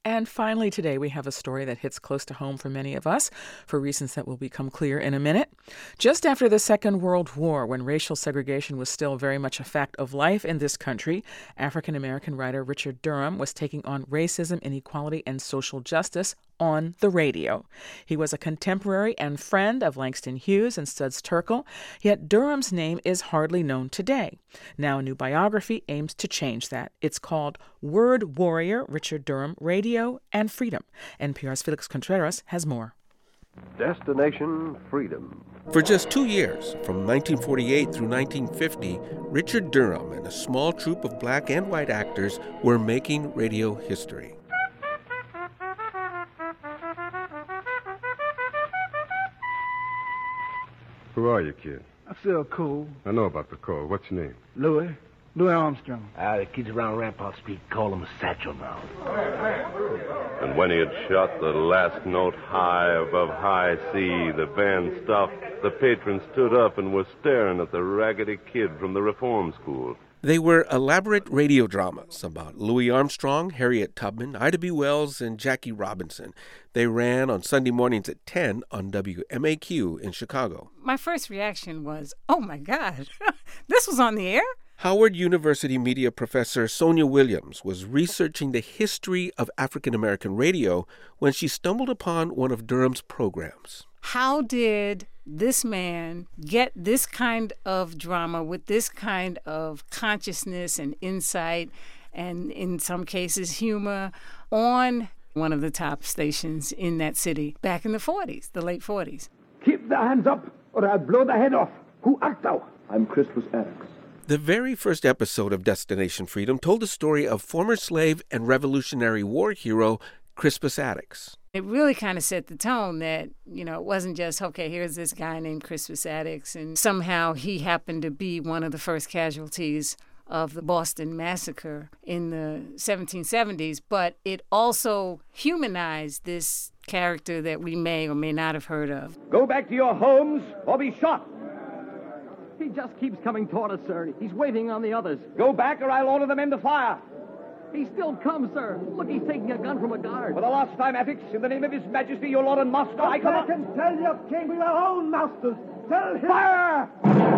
And finally today, we have a story that hits close to home for many of us, for reasons that will become clear in a minute. Just after the Second World War, when racial segregation was still very much a fact of life in this country, African-American writer Richard Durham was taking on racism, inequality, and social justice on the radio. He was a contemporary and friend of Langston Hughes and Studs Terkel, yet Durham's name is hardly known today. Now a new biography aims to change that. It's called Word Warrior, Richard Durham, Radio and Freedom. NPR's Felix Contreras has more. Destination Freedom. For just 2 years, from 1948 through 1950, Richard Durham and a small troupe of black and white actors were making radio history. Who are you, kid? I feel cool. I know about the call. What's your name? Louis Armstrong. The kids around Rampart Street call him a satchel now. And when he had shot the last note high above high C, the band stopped. The patrons stood up and were staring at the raggedy kid from the reform school. They were elaborate radio dramas about Louis Armstrong, Harriet Tubman, Ida B. Wells, and Jackie Robinson. They ran on Sunday mornings at 10 on WMAQ in Chicago. My first reaction was, oh my God, this was on the air? Howard University media professor Sonia Williams was researching the history of African-American radio when she stumbled upon one of Durham's programs. How did this man get this kind of drama with this kind of consciousness and insight and, in some cases, humor on one of the top stations in that city back in the 40s, the late 40s? Keep the hands up or I'll blow the head off. Who art thou? I'm Crispus Attucks. The very first episode of Destination Freedom told the story of former slave and Revolutionary War hero Crispus Attucks. It really kind of set the tone that, it wasn't just, okay, here's this guy named Crispus Attucks, and somehow he happened to be one of the first casualties of the Boston Massacre in the 1770s, but it also humanized this character that we may or may not have heard of. Go back to your homes or be shot. He just keeps coming toward us, sir. He's waiting on the others. Go back or I'll order the men to fire. He still comes, sir. Look, he's taking a gun from a guard. For the last time, Attucks, in the name of His Majesty, your Lord and Master, I come back and tell your king we are own masters. Tell him. Fire!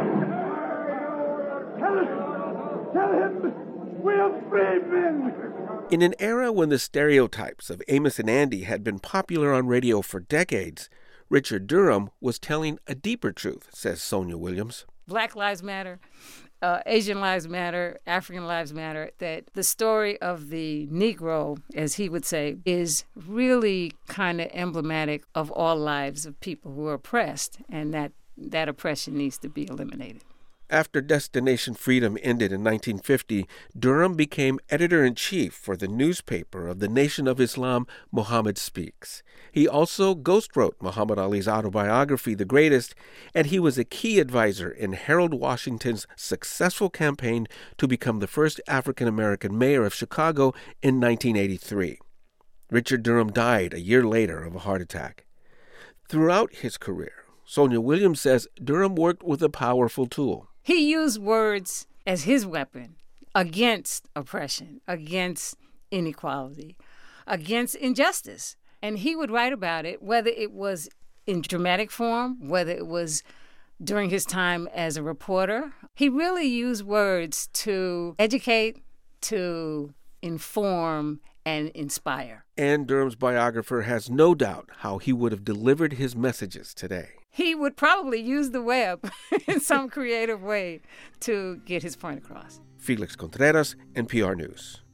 Tell him we are free men. In an era when the stereotypes of Amos and Andy had been popular on radio for decades, Richard Durham was telling a deeper truth, says Sonia Williams. Black Lives Matter, Asian Lives Matter, African Lives Matter, that the story of the Negro, as he would say, is really kind of emblematic of all lives of people who are oppressed, and that oppression needs to be eliminated. After Destination Freedom ended in 1950, Durham became editor-in-chief for the newspaper of the Nation of Islam, Muhammad Speaks. He also ghostwrote Muhammad Ali's autobiography, The Greatest, and he was a key advisor in Harold Washington's successful campaign to become the first African-American mayor of Chicago in 1983. Richard Durham died a year later of a heart attack. Throughout his career, Sonia Williams says Durham worked with a powerful tool. He used words as his weapon against oppression, against inequality, against injustice. And he would write about it, whether it was in dramatic form, whether it was during his time as a reporter. He really used words to educate, to inform, and inspire. And Durham's biographer has no doubt how he would have delivered his messages today. He would probably use the web in some creative way to get his point across. Felix Contreras, NPR News.